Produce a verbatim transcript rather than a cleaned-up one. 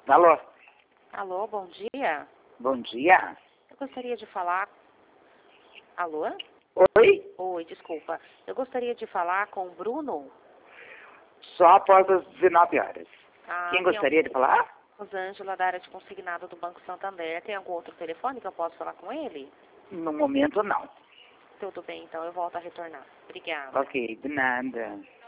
Alô? Alô, bom dia. Bom dia. Eu gostaria de falar... Alô? Oi? Oi, desculpa. Eu gostaria de falar com o Bruno. Só após as dezenove horas. Ah, Quem tem gostaria de falar? Rosângela, da área de consignado do Banco Santander. Tem algum outro telefone que eu posso falar com ele? No momento, não. Tudo bem, então eu volto a retornar. Obrigada. Ok, de nada.